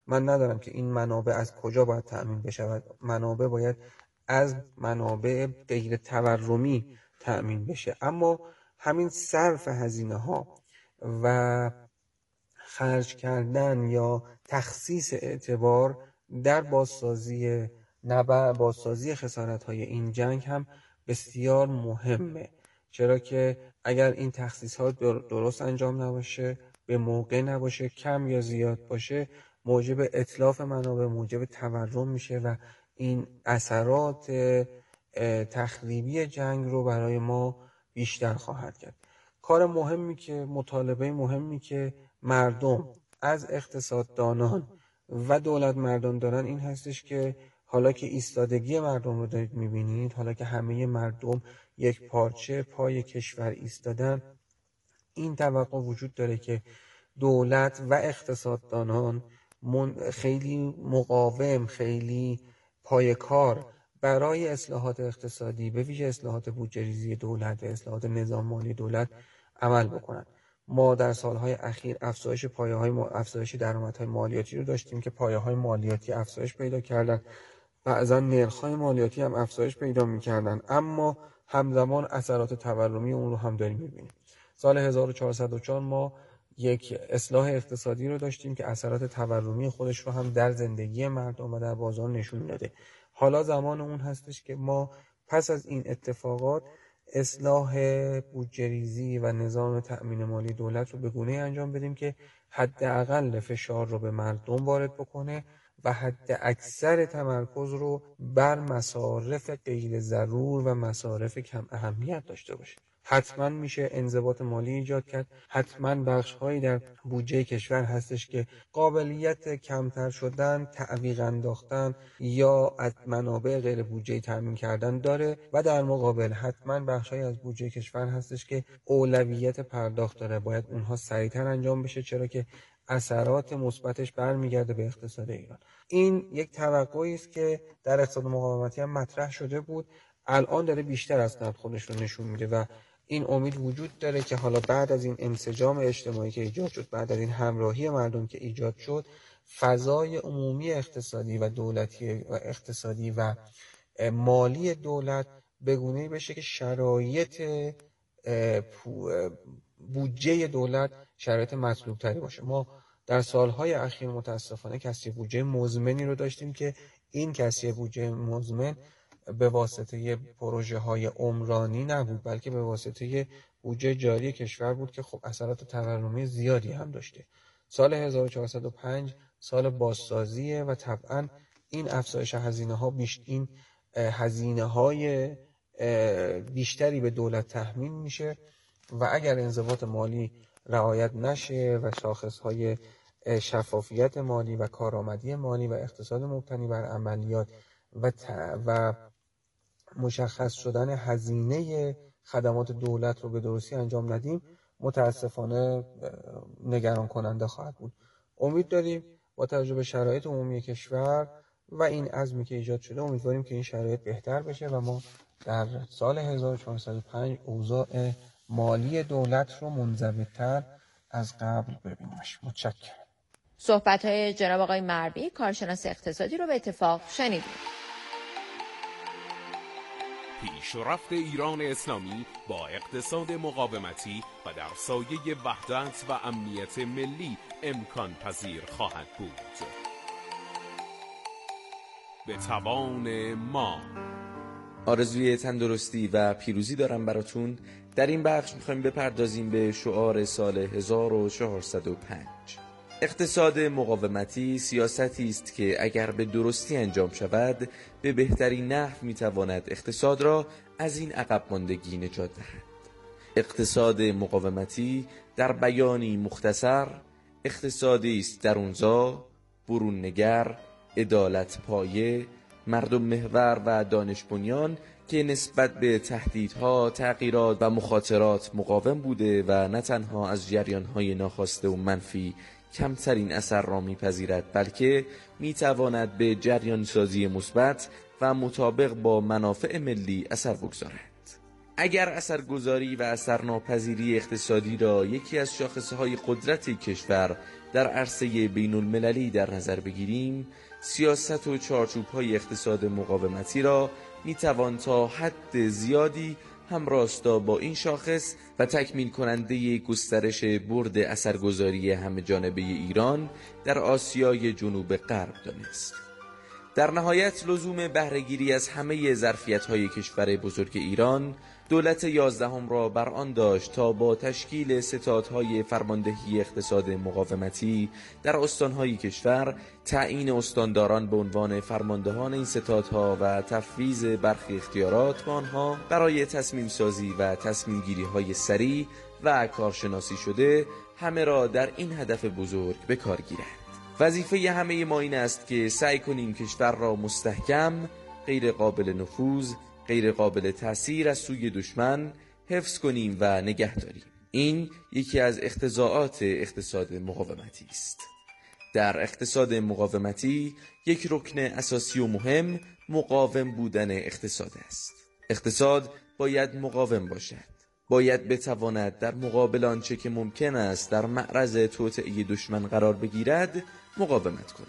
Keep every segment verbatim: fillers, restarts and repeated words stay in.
من ندارم که این منابع از کجا باید تأمین بشود. منابع باید از منابع غیر تورمی تأمین بشه. اما همین صرف هزینه ها و خرج کردن یا تخصیص اعتبار در بازسازی نبع بازسازی خسارت‌های این جنگ هم بسیار مهمه، چرا که اگر این تخصیص ها درست انجام نباشه، به موقع نباشه، کم یا زیاد باشه، موجب اتلاف منابع، موجب تورم میشه و این اثرات تخریبی جنگ رو برای ما بیشتر خواهد کرد. کار مهمی که مطالبه مهمی که مردم از اقتصاددانان و دولت مردان دارن این هستش که حالا که ایستادگی مردم رو دارید میبینید، حالا که همه مردم یک پارچه پای کشور ایستادن، این توقع وجود داره که دولت و اقتصاددانان خیلی مقاوم، خیلی پایه‌کار برای اصلاحات اقتصادی، به ویژه اصلاحات بودجه‌ریزی دولت، اصلاحات نظام مالی دولت عمل بکنن. ما در سالهای اخیر افزایش پایه‌های افزایش درآمدهای مالیاتی رو داشتیم که پایه‌های مالیاتی افزایش پیدا کردن، بعضا نرخ‌های مالیاتی هم افزایش پیدا می‌کردن، اما همزمان اثرات تورمی اون رو هم داریم می‌بینیم. سال هزار و چهارصد و چهار ما یک اصلاح اقتصادی رو داشتیم که اثرات تورمی خودش رو هم در زندگی مردم و در بازار نشون داده. حالا زمان اون هستش که ما پس از این اتفاقات اصلاح بودجه‌ریزی و نظام تأمین مالی دولت رو به گونه‌ای انجام بدیم که حداقل فشار رو به مردم وارد بکنه و حد اکثر تمرکز رو بر مصارف غیر ضرور و مصارف کم اهمیت داشته باشه. حتما میشه انضباط مالی ایجاد کرد، حتما بخش‌هایی در بودجه کشور هستش که قابلیت کمتر شدن، تعویق انداختن یا از منابع غیر بودجه‌ای تامین کردن داره و در مقابل حتما بخش‌هایی از بودجه کشور هستش که اولویت پرداخت داره، باید اونها سریعتر انجام بشه، چرا که اثرات مثبتش برمیگرده به اقتصاد ایران. این یک توقعی است که در اقتصاد مقاومتی هم مطرح شده بود، الان داره بیشتر از قبل خودش رو نشون میده و این امید وجود داره که حالا بعد از این انسجام اجتماعی که ایجاد شد، بعد از این همراهی مردم که ایجاد شد، فضای عمومی اقتصادی و دولتی و اقتصادی و مالی دولت به گونه‌ای بشه که شرایط بودجه دولت شرایط مطلوب تری باشه. ما در سالهای اخیر متاسفانه کسری بودجه مزمنی رو داشتیم که این کسری بودجه مزمن به واسطه پروژه های عمرانی نبود، بلکه به واسطه بودجه جاری کشور بود که خب اثرات تورمی زیادی هم داشته. سال هزار و چهارصد و پنج سال بازسازیه و طبعا این افزایش هزینه ها بیش این هزینه های بیشتری به دولت تحمیل میشه و اگر انضباط مالی رعایت نشه و شاخص های شفافیت مالی و کارآمدی مالی و اقتصاد مبتنی بر عملیات و و مشخص شدن هزینه خدمات دولت رو به درستی انجام ندیم، متاسفانه نگران کننده خواهد بود. امید داریم با توجه به شرایط عمومی کشور و این عزمی که ایجاد شده، امیدواریم که این شرایط بهتر بشه و ما در سال هزار و چهارصد و پنج اوضاع مالی دولت رو منضبط‌تر از قبل ببینیمش. متشکرم. صحبت‌های جناب آقای مربی کارشناس اقتصادی رو به اتفاق شنیدیم. پیشرفت ایران اسلامی با اقتصاد مقاومتی و در سایه وحدت و امنیت ملی امکان پذیر خواهد بود. به توان ما. آرزوی تندرستی و پیروزی دارم براتون. در این بخش میخوایم بپردازیم به شعار سال هزار و چهارصد و پنج. اقتصاد مقاومتی سیاستی است که اگر به درستی انجام شود به بهترین نحو میتواند اقتصاد را از این عقب ماندگی نجات دهد. اقتصاد مقاومتی در بیانی مختصر اقتصادی است درونزا، برون نگر، عدالت پایه، مردم محور و دانش بنیان که نسبت به تهدیدها، تغییرات و مخاطرات مقاوم بوده و نه تنها از جریانهای ناخواسته و منفی کمترین اثر را میپذیرد، بلکه میتواند به جریان سازی مثبت و مطابق با منافع ملی اثر بگذارد. اگر اثرگذاری و اثرناپذیری اقتصادی را یکی از شاخصه‌های قدرت کشور در عرصه بین المللی در نظر بگیریم، سیاست و چارچوب‌های اقتصاد مقاومتی را میتوان تا حد زیادی هم راستا با این شاخص و تکمیل کننده گسترش برد اثرگذاری همه جانبه ایران در آسیای جنوب غرب دانست. در نهایت لزوم بهره‌گیری از همه ظرفیت‌های کشور بزرگ ایران، دولت یازدهم را بر آن داشت تا با تشکیل ستادهای فرماندهی اقتصاد مقاومتی در استانهای کشور، تعیین استانداران به عنوان فرماندهان این ستادها و تفویض برخی اختیارات به آنها برای تصمیم سازی و تصمیم گیری های سریع و کارشناسی شده همه را در این هدف بزرگ به کار گیرد. وظیفه همه ما این است که سعی کنیم کشور را مستحکم، غیر قابل نفوذ، غیر قابل تأثیر از سوی دشمن حفظ کنیم و نگه داریم. این یکی از اقتضاعات اقتصاد مقاومتی است. در اقتصاد مقاومتی یک رکن اساسی و مهم مقاوم بودن اقتصاد است. اقتصاد باید مقاوم باشد. باید بتواند در مقابل آنچه که ممکن است در معرض توطئه دشمن قرار بگیرد مقاومت کند.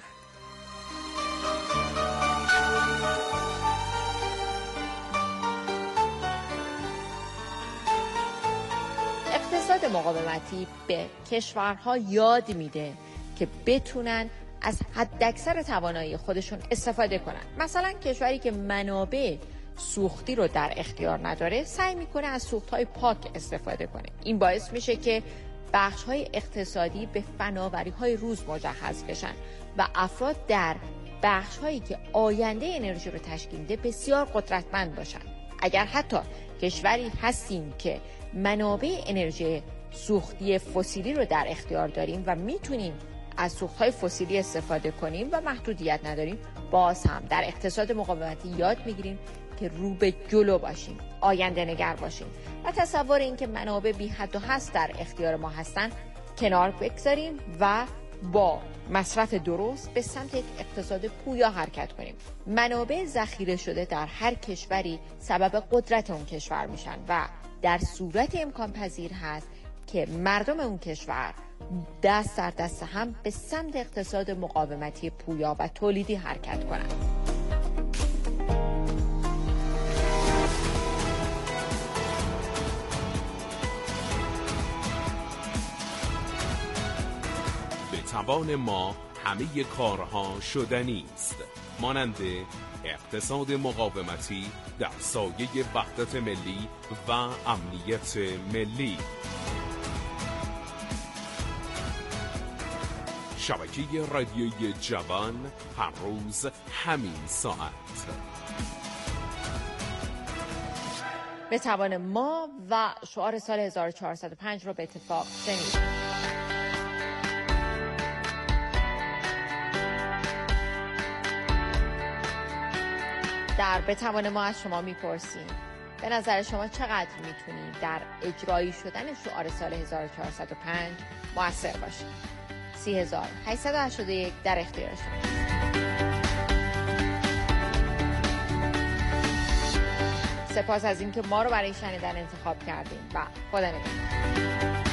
اقتصاد مقاومتی به کشورها یاد میده که بتونن از حداکثر توانایی خودشون استفاده کنن. مثلا کشوری که منابع سوختی رو در اختیار نداره سعی میکنه از سوختهای پاک استفاده کنه. این باعث میشه که بخش‌های اقتصادی به فناوری‌های روز مجهز بشن و افراد در بخش‌هایی که آینده انرژی رو تشکیل میده بسیار قدرتمند باشن. اگر حتی کشوری هستیم که منابع انرژی سوختی فسیلی رو در اختیار داریم و میتونیم از سوختهای فسیلی استفاده کنیم و محدودیت نداریم، باز هم در اقتصاد مقاومتی یاد میگیریم که رو به جلو باشیم، آینده نگر باشیم و تصور این که منابع بی حد و حصر در اختیار ما هستن کنار بگذاریم و با مصرف درست به سمت یک اقتصاد پویا حرکت کنیم. منابع ذخیره شده در هر کشوری سبب قدرت اون کشور میشن و در صورت امکان پذیر هست که مردم اون کشور دست در دست هم به سمت اقتصاد مقاومتی پویا و تولیدی حرکت کنند. به توان ما همه کارها شدنی است، مانند اقتصاد مقاومتی در سایه وحدت ملی و امنیت ملی. شبکه رادیویی جوان، هر روز همین ساعت. به توان ما و شعار سال هزار و چهارصد و پنج رو به اتفاق شنید. در به توان ما از شما میپرسیم به نظر شما چقدر میتونید در اجرایی شدن شعار سال هزار و چهارصد و پنج مؤثر باشید؟ سی هزار و هشتصد و هشتاد و یک در اختیار شما. سپاس از اینکه ما رو برای شنیدن انتخاب کردیم و خدا نگهدار.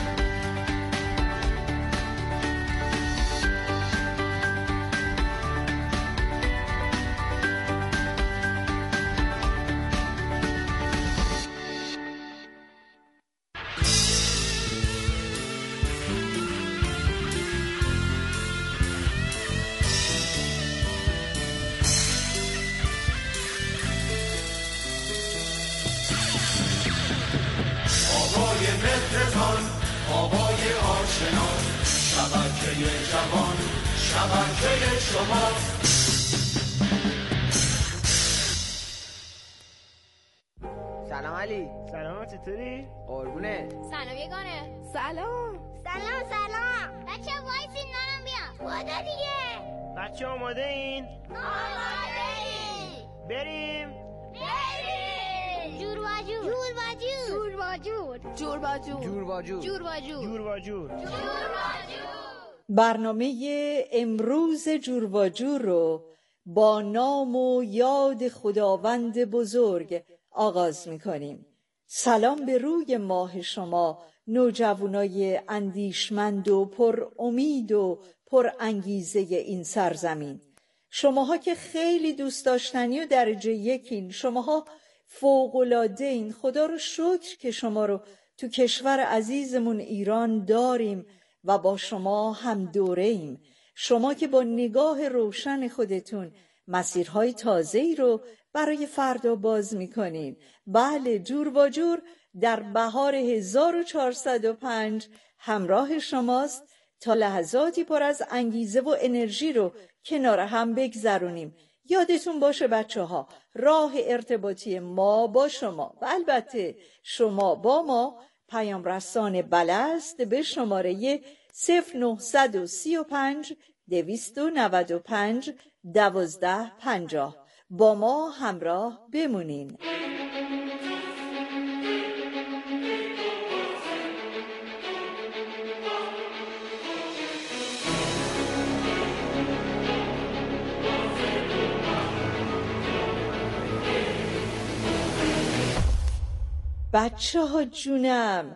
سلام علی. سلام، چطوری؟ قربونه. سلام یگانه. سلام. سلام سلام. بچه وایسین نانم بیام. خدا دیگه. بچه آماده این؟ آماده این. بریم. بریم. جور و جور. جور و جور. جور و جور. جور و جور. جور و جور. جور و جور. جور و جور. جور و جور. برنامه امروز جور و جور رو با نام و یاد خداوند بزرگ آغاز می‌کنیم. سلام به روی ماه شما، نوجوانای اندیشمند و پر امید و پر انگیزه این سرزمین. شماها که خیلی دوست داشتنی و درجه یکین، شماها فوق‌العاده این. خدا رو شکر که شما رو تو کشور عزیزمون ایران داریم و با شما هم دوره ایم. شما که با نگاه روشن خودتون مسیرهای تازه‌ای رو برای فردا باز میکنین. بله، جور با جور در بهار هزار و چهارصد و پنج همراه شماست تا لحظاتی پر از انگیزه و انرژی رو کنار هم بگذرونیم. یادتون باشه بچه ها، راه ارتباطی ما با شما و البته شما با ما پیام رسان بلست به شماره صفر نه سه پنج دویست و نود و پنج دوازده پنجاه. با ما همراه بمونین. بچه ها جونم،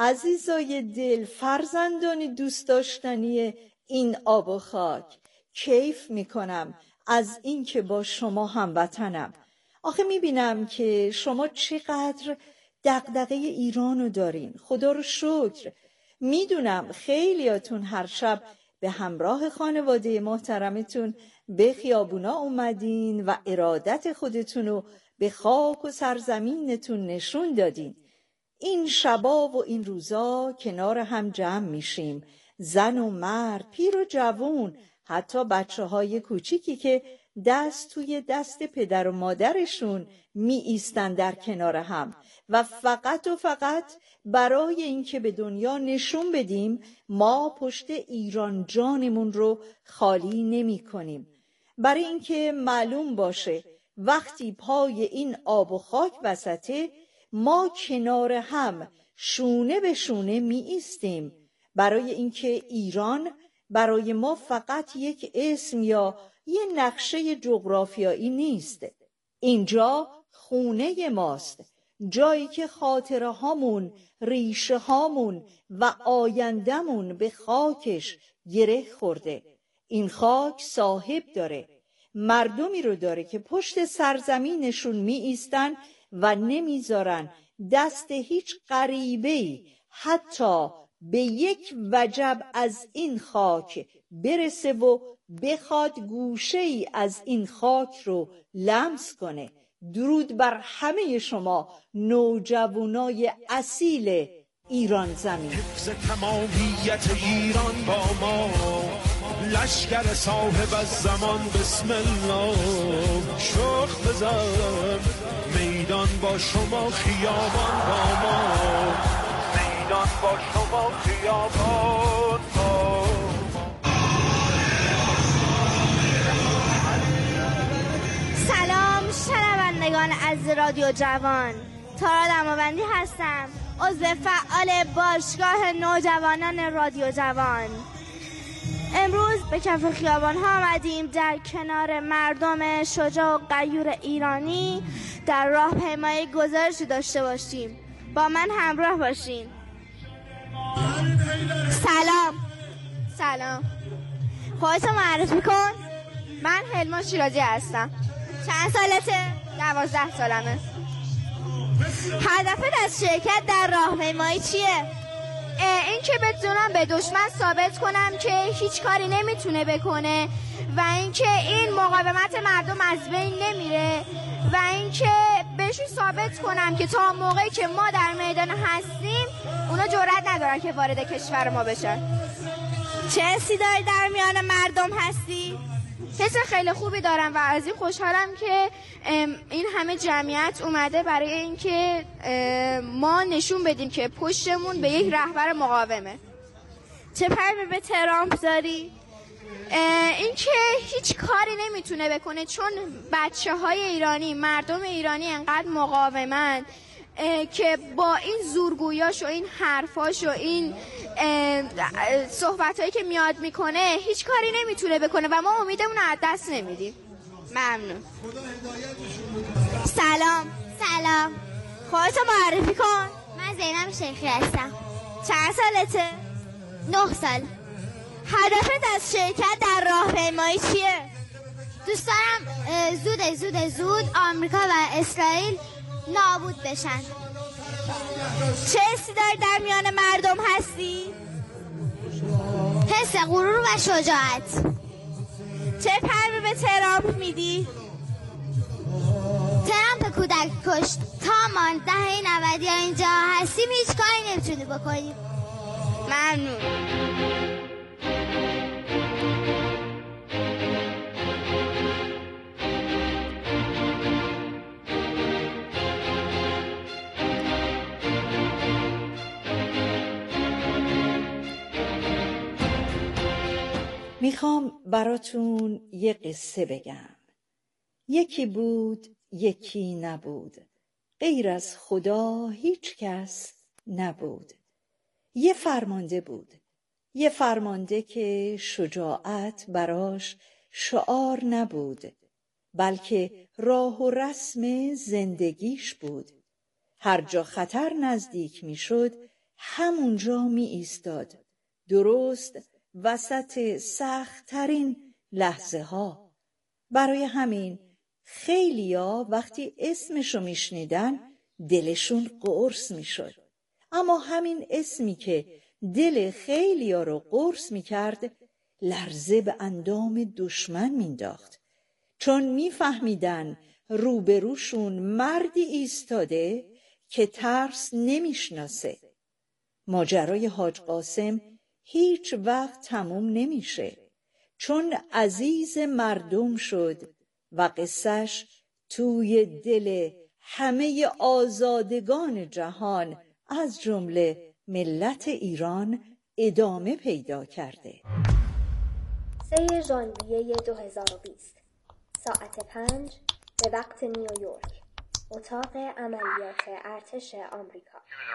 عزیزای دل، فرزندان دوست داشتنی این آب و خاک، کیف میکنم از این که با شما هموطنم. آخه میبینم که شما چقدر دغدغه ایرانو دارین. خدا رو شکر. میدونم خیلیاتون هر شب به همراه خانواده محترمتون به خیابونا اومدین و ارادت خودتونو به خاک و سرزمینتون نشون دادین. این شبا و این روزا کنار هم جمع میشیم، زن و مرد، پیر و جوون، حتی بچه های کوچیکی که دست توی دست پدر و مادرشون می ایستن در کنار هم و فقط و فقط برای اینکه به دنیا نشون بدیم ما پشت ایران جانمون رو خالی نمی کنیم. برای اینکه معلوم باشه وقتی پای این آب و خاک وسطه ما کنار هم شونه به شونه می ایستیم. برای اینکه ایران برای ما فقط یک اسم یا یه نقشه جغرافیایی نیست. اینجا خونه ماست، جایی که خاطره هامون، ریشه هامون و آیندمون به خاکش گره خورده. این خاک صاحب داره، مردمی رو داره که پشت سرزمینشون می ایستن و نمیذارن دست هیچ غریبه‌ای حتی به یک وجب از این خاک برسه و بخواد گوشه‌ای از این خاک رو لمس کنه. درود بر همه شما نوجوانای اصیل ایران زمین. حفظ تمامیت ایران با ما، لشکر صاحب از زمان بسم الله. شخ بزن میدان با شما، خیابان با ما، میدان با شما، خیابان با. سلام شنوندگان از رادیو جوان، تارا دماوندی هستم، عضو فعال باشگاه نوجوانان رادیو جوان. امروز به کف خیابان ها آمدیم در کنار مردم شجاع و غیور ایرانی در راهپیمایی گزارشی داشته باشیم. با من همراه باشین. سلام. سلام. خودتو معرفی کن. من حلما شیرازی هستم. چند سالته؟ دوازده سالمه. هدفت از شرکت در راهپیمایی چیه؟ این که بتونم به دشمن ثابت کنم که هیچ کاری نمیتونه بکنه و اینکه این مقاومت مردم از بین نمیره و اینکه بهشون ثابت کنم که تا موقعی که ما در میدان هستیم اونا جرئت ندارن که وارد کشور ما بشن. چه حسی داری در میان مردم هستی؟ حس خیلی خوبی دارم و از این خوشحالم که این همه جمعیت اومده برای اینکه ما نشون بدیم که پشتمون به یک رهبر مقاومه. چه پیامی به ترامپ داری؟ این که هیچ کاری نمیتونه بکنه چون بچه های ایرانی، مردم ایرانی انقدر مقاومن که با این زورگویاش و این حرفاش و این صحبتایی که میاد میکنه هیچ کاری نمیتونه بکنه و ما امیدمون رو از دست نمیدیم. ممنون. سلام. سلام. خودتو معرفی کن. من زینب شیخی هستم. چند سالته؟ نه سال. هدفت از شرکت در راهپیمایی چیه؟ دوست دارم زود زود زود آمریکا و اسرائیل نابود بشن. چه حسی داری در میان مردم هستی؟ حس غرور و شجاعت. چه پیامی به ترامپ میدی؟ ترامپ کودک کشت. تا ما دهه نود یا اینجا هستیم هیچ کاری نمیتونی بکنیم. ممنون. میخوام براتون یه قصه بگم. یکی بود، یکی نبود، غیر از خدا هیچ کس نبود. یه فرمانده بود، یه فرمانده که شجاعت براش شعار نبود، بلکه راه و رسم زندگیش بود. هر جا خطر نزدیک میشد همونجا می ایستاد، درست وسط سخت‌ترین لحظه ها. برای همین خیلیا وقتی اسمشو میشنیدن دلشون قرص میشد. اما همین اسمی که دل خیلیا رو قرص میکرد لرزه به اندام دشمن مینداخت، چون میفهمیدن روبروشون مردی ایستاده که ترس نمیشناسه. ماجرای حاج قاسم هیچ وقت تموم نمیشه، چون عزیز مردم شد و قصهش توی دل همه آزادگان جهان از جمله ملت ایران ادامه پیدا کرده. سه ژانویه دو هزار و بیست ساعت پنج به وقت نیویورک، اتاق عملیات ارتش آمریکا.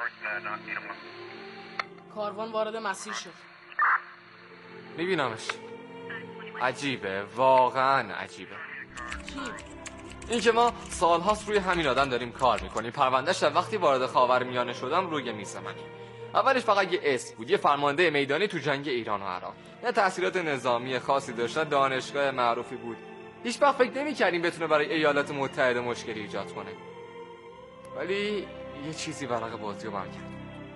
کاروان وارد مسیر شد. میبینمش. عجیبه، واقعا عجیبه. کی؟ این که ما سالهاست روی همین آدم داریم کار میکنیم. پروندهش وقتی وارد خاورمیانه شدم روی میز منه. اولش فقط یه اسم بود، یه فرمانده میدانی تو جنگ ایران و عراق. نه تحصیلات نظامی خاصی داشت، نه دانشگاه معروفی بود. هیچ وقت فکر نمی‌کردیم بتونه برای ایالات متحده مشکلی ایجاد کنه. ولی یه چیزی ورق بازیو برگرد.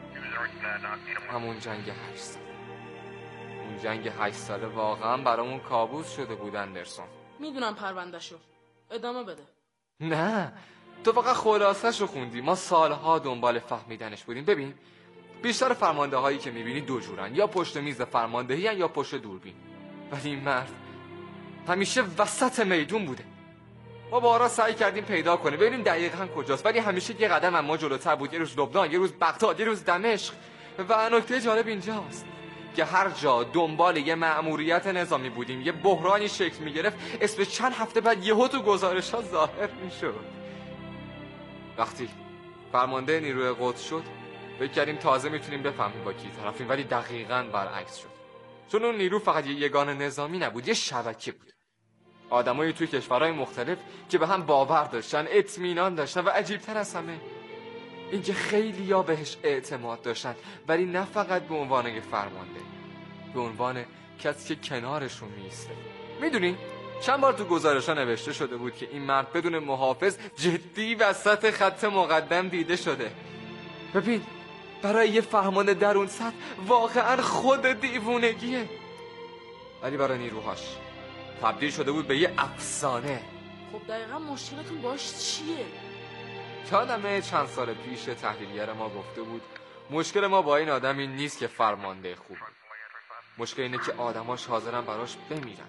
همون جنگ هشت ساله. اون جنگ هشت ساله واقعا برامون کابوس شده بود اندرسون. میدونم پروندهشو. ادامه بده. نه، تو فقط خلاصه‌شو خوندی. ما سالها دنبال فهمیدنش بودیم. ببین، بیشتر فرمانده هایی که میبینی دو جورن، یا پشت میز فرماندهی هن یا پشت دوربین. ولی این مرد همیشه وسط میدون بوده. ما بارها سعی کردیم پیدا کنیم ببینیم دقیقاً کجاست، ولی همیشه یه قدم از ما جلوتر بود. یه روز لبنان، یه روز بغداد، یه روز دمشق. و نکته جالب اینجاست که هر جا دنبال یه مأموریت نظامی بودیم یه بحرانی شکل میگرفت، اسم چند هفته بعد یهو تو گزارش ها ظاهر میشد. وقتی فرمانده نیروی قدس شد فکر کردیم تازه میتونیم بفهمیم با کی طرفیم، ولی دقیقاً برعکس شد. چون اون نیرو فقط یه یگان نظامی نبود، یه شبکه بود. آدمایی توی کشورهای مختلف که به هم باور داشتن، اطمینان داشتن و عجیبتر از همه اینکه خیلی‌ها بهش اعتماد داشتن، ولی نه فقط به عنوان یه فرمانده، به عنوان کسی که کنارشون میسته. میدونین چند بار تو گزارش‌ها نوشته شده بود که این مرد بدون محافظ جدی وسط خط مقدم دیده شده. ببین، برای یه فرمانده در اون سطح واقعا خود دیوونگیه، ولی برای نیروهاش تبدیل شده بود به یه افسانه. خب دقیقا مشکلتون باش چیه؟ یادمه چند سال پیش تحلیلگر ما گفته بود مشکل ما با این آدم این نیست که فرمانده خوبه، مشکل اینه که آدماش حاضرن براش بمیرن.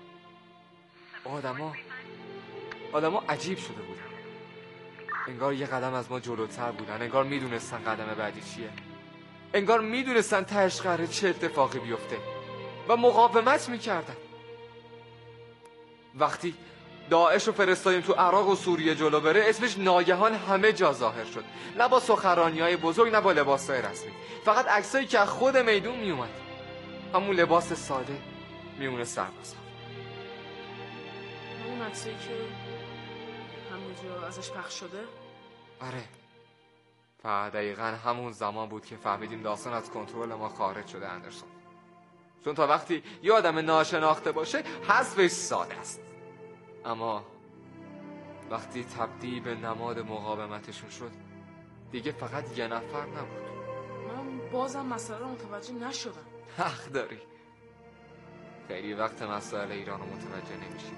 آدما آدما عجیب شده بودن، انگار یه قدم از ما جلوتر بودن، انگار میدونستن قدم بعدی چیه، انگار میدونستن تهش قراره چه اتفاقی بیفته و مقاومت میکردن. وقتی داعش رو فرستادیم تو عراق و سوریه جلو بره، اسمش ناگهان همه جا ظاهر شد، نه با سخنرانی‌های بزرگ نه با لباسای رسمی، فقط عکسایی که از خود میدون میومد، همون لباس ساده میونه سربازا. همون عکسایی که همه جا ازش پخش شده؟ آره، و دقیقا همون زمان بود که فهمیدیم داستان از کنترل ما خارج شده اندرسون. چون تا وقتی یه آدم ناشناخته باشه حذفش ساده است، اما وقتی تبدیل به نماد مقاومتشون شد دیگه فقط یه نفر نبود. من بازم مسئله رو متوجه نشدم. حق داری، خیلی وقت مسئله ایران رو متوجه نمیشی،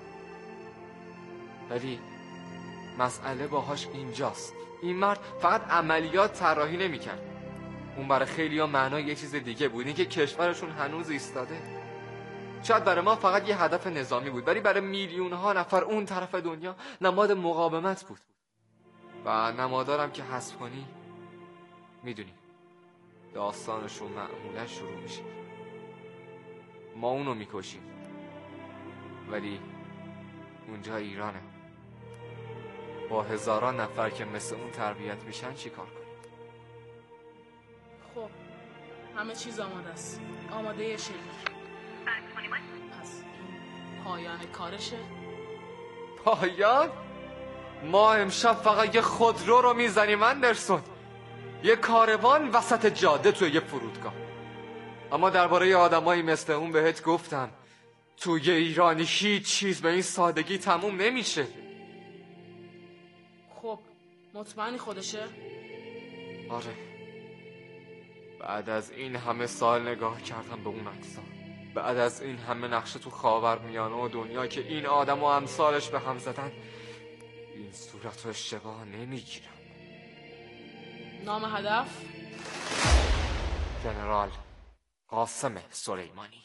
ولی مسئله باهاش اینجاست. این مرد فقط عملیات طراحی نمی‌کرد، اون برای خیلی‌ها معنای یه چیز دیگه بود، این که کشورشون هنوز ایستاده. شاید برای ما فقط یه هدف نظامی بود، ولی برای میلیون‌ها نفر اون طرف دنیا نماد مقاومت بود. و نمادارم که حذف کنی میدونی داستانشون معمولا شروع میشه. ما اونو میکشیم، ولی اونجا ایرانه، با هزاران نفر که مثل اون تربیت میشن چی کار کنیم؟ خب همه چیز آماده است، آماده شلیک. پس این پایان کارشه؟ پایان؟ ما امشب فقط یه خودرو رو میزنیم اندرسون، یه کاروان وسط جاده توی یه فرودگاه. اما درباره آدمایی مثل اون بهت گفتم توی ایرانی هیچ چیز به این سادگی تموم نمیشه. خب مطمئنی خودشه؟ آره، بعد از این همه سال نگاه کردم به اون عکس‌ها، بعد از این همه نقشه تو خاورمیانه و دنیا که این آدم و امثالش به هم زدن، این صورت رو اشتباه نمیگیرم. نام هدف؟ جنرال قاسم سلیمانی.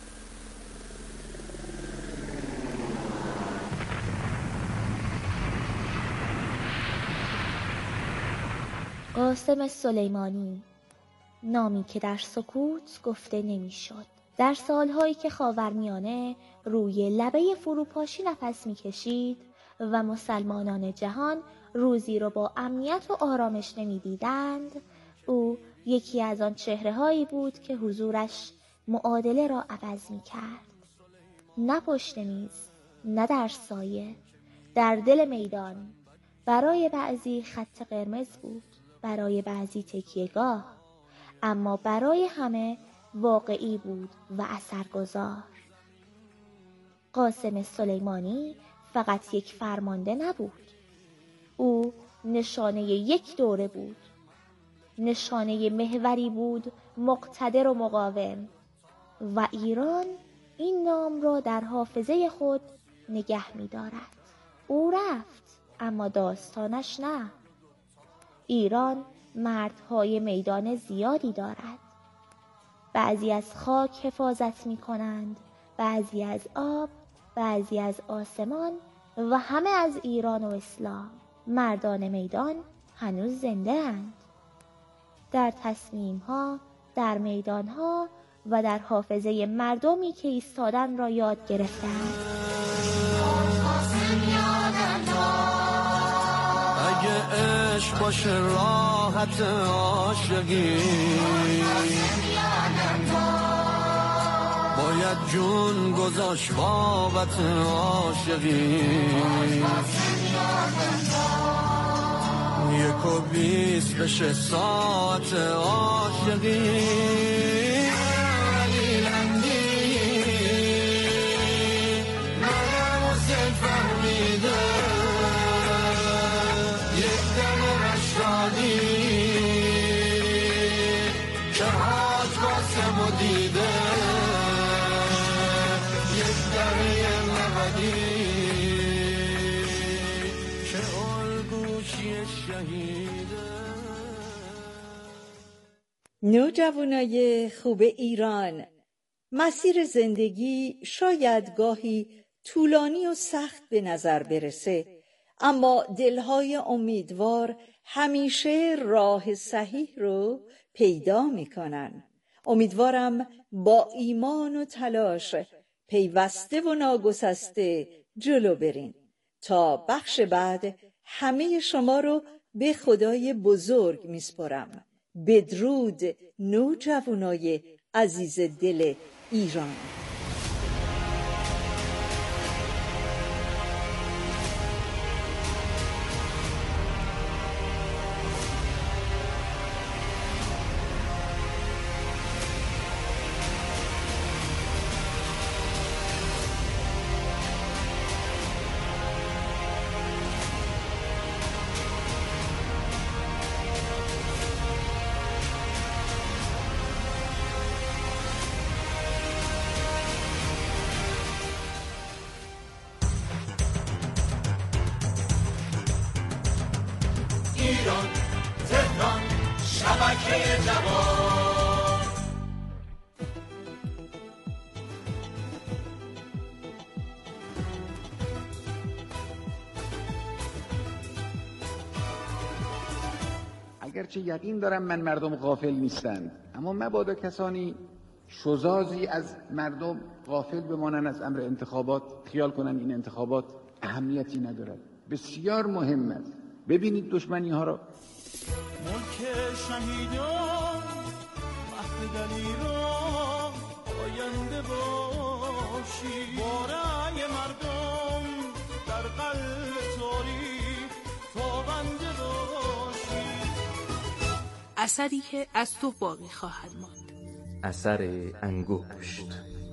قاسم سلیمانی، نامی که در سکوت گفته نمیشد. در سالهایی که خاورمیانه روی لبه فروپاشی نفس میکشید و مسلمانان جهان روزی رو با امنیت و آرامش نمیدیدند، او یکی از آن چهره‌هایی بود که حضورش معادله را عوض میکرد. نه پشت میز، نه در سایه، در دل میدان. برای بعضی خط قرمز بود، برای بعضی تکیهگاه، اما برای همه واقعی بود و اثرگذار. قاسم سلیمانی فقط یک فرمانده نبود، او نشانه یک دوره بود، نشانه محوری بود مقتدر و مقاوم، و ایران این نام را در حافظه خود نگه می دارد. او رفت اما داستانش نه. ایران مردهای میدان زیادی دارد، بعضی از خاک حفاظت می کنند، بعضی از آب، بعضی از آسمان و همه از ایران و اسلام. مردان میدان هنوز زنده اند، در تصمیم ها، در میدان ها و در حافظه مردمی که ایستادن را یاد گرفتند. اگه عشق باشه راحت عاشقی، باید جون گذاشت بابت عاشقی. یک و بیست بشه ساعت عاشقی. ولی لندی منم حسین فهمیده، یک دم رشادی که حاج قاسم و دیده، یک دم مبدی که الگوشی شهیده. نوجوانای خوب ایران، مسیر زندگی شاید گاهی طولانی و سخت به نظر برسه، اما دلهای امیدوار همیشه راه صحیح رو پیدا میکنن. امیدوارم با ایمان و تلاش پیوسته و ناگسسته جلو برین. تا بخش بعد همه شما رو به خدای بزرگ میسپارم. بدرود نوجوانای عزیز دل ایران. ایران تهران شبکه جوان. اگرچه یقین دارم من مردم غافل نیستند، اما مبادا کسانی شزازی از مردم غافل بمانند از امر انتخابات، خیال کنند این انتخابات اهمیتی ندارد. بسیار مهم است. ببینید دشمنی ها را. ملک شهیدان مهد دلیران آینده باشی، بارای مردم در قلب تاریخ تابنده باشی. اثری که از تو باقی خواهد ماند. اثر انگشت.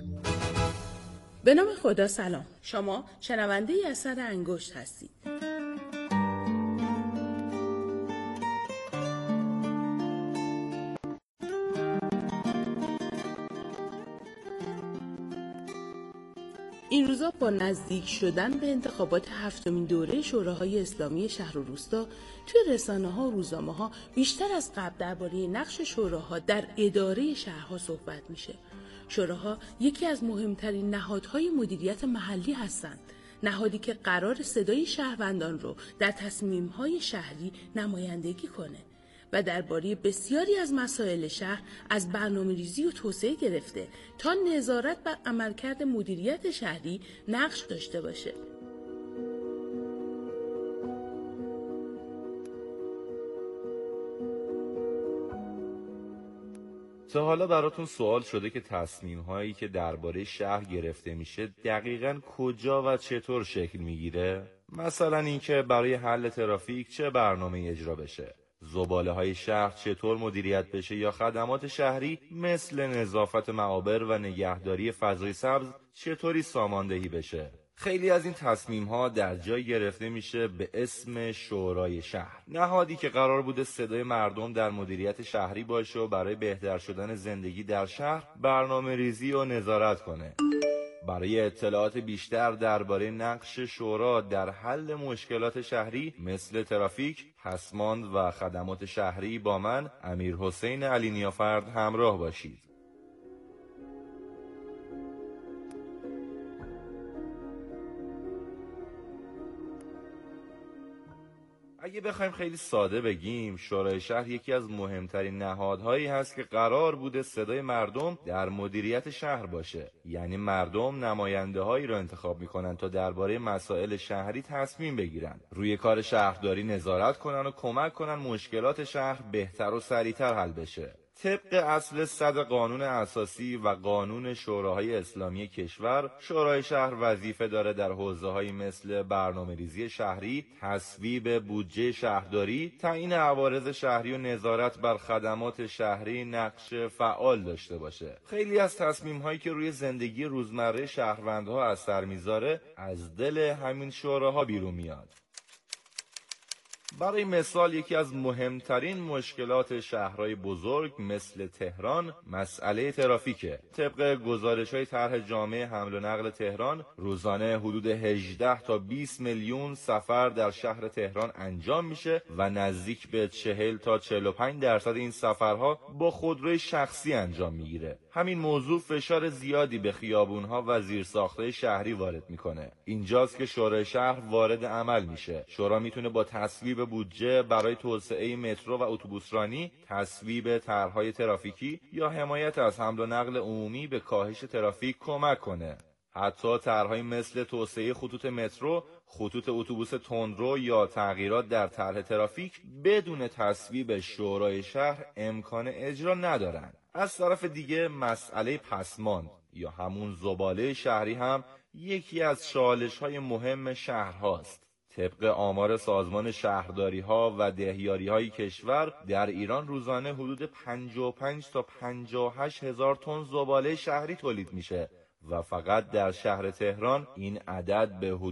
به نام خدا سلام. شما شنونده ای اثر انگشت هستید. این روزا با نزدیک شدن به انتخابات هفتمین دوره شوراهای اسلامی شهر و روستا توی رسانه‌ها و روزنامه‌ها بیشتر از قبل درباره نقش شوراها در اداره شهرها صحبت میشه. شوراها یکی از مهمترین نهادهای مدیریت محلی هستند. نهادی که قرار صدای شهروندان رو در تصمیم‌های شهری نمایندگی کنه و درباره بسیاری از مسائل شهر از برنامه‌ریزی و توسعه گرفته تا نظارت بر عملکرد مدیریت شهری نقش داشته باشه. تا حالا براتون سوال شده که تصمیم هایی که درباره شهر گرفته میشه دقیقاً کجا و چطور شکل میگیره؟ مثلا اینکه برای حل ترافیک چه برنامه اجرا بشه، زباله های شهر چطور مدیریت بشه، یا خدمات شهری مثل نظافت معابر و نگهداری فضای سبز چطوری ساماندهی بشه. خیلی از این تصمیم ها در جای گرفته میشه به اسم شورای شهر، نهادی که قرار بوده صدای مردم در مدیریت شهری باشه و برای بهتر شدن زندگی در شهر برنامه ریزی و نظارت کنه. برای اطلاعات بیشتر درباره نقش شورا در حل مشکلات شهری مثل ترافیک، پسماند و خدمات شهری با من امیر حسین علی نیافرد همراه باشید. اگه بخوایم خیلی ساده بگیم، شورای شهر یکی از مهمترین نهادهایی هست که قرار بوده صدای مردم در مدیریت شهر باشه. یعنی مردم نماینده هایی را انتخاب میکنن تا درباره مسائل شهری تصمیم بگیرن، روی کار شهرداری نظارت کنن و کمک کنن مشکلات شهر بهتر و سریعتر حل بشه. طبق اصل صد قانون اساسی و قانون شوراهای اسلامی کشور، شورای شهر وظیفه داره در حوزه‌هایی مثل برنامه‌ریزی شهری، تصویب بودجه شهرداری، تعیین عوارض شهری و نظارت بر خدمات شهری نقش فعال داشته باشه. خیلی از تصمیم‌هایی که روی زندگی روزمره شهروندها اثر میذاره از دل همین شوراها بیرون میاد. برای مثال یکی از مهمترین مشکلات شهرهای بزرگ مثل تهران مسئله ترافیکه. طبق گزارش‌های طرح جامع حمل و نقل تهران، روزانه حدود هجده تا بیست میلیون سفر در شهر تهران انجام میشه و نزدیک به چهل تا چهل و پنج درصد این سفرها با خودروی شخصی انجام میگیره. همین موضوع فشار زیادی به خیابون‌ها و زیرساخت‌های شهری وارد میکنه. اینجاست که شورای شهر وارد عمل میشه. شورا میتونه با تصویب بودجه برای توسعه مترو و اتوبوسرانی، تصویب طرح‌های ترافیکی یا حمایت از حمل و نقل عمومی به کاهش ترافیک کمک کنه. حتی طرح‌های مثل توسعه خطوط مترو، خطوط اتوبوس تندرو یا تغییرات در طرح ترافیک بدون تصویب شورای شهر امکان اجرا ندارن. از طرف دیگه مسئله پسماند یا همون زباله شهری هم یکی از چالش‌های مهم شهرهاست. طبق آمار سازمان شهرداری‌ها و دهیاری‌های کشور، در ایران روزانه حدود پنجاه و پنج تا پنجاه و هشت هزار تن زباله شهری تولید میشه و فقط در شهر تهران این عدد به حدود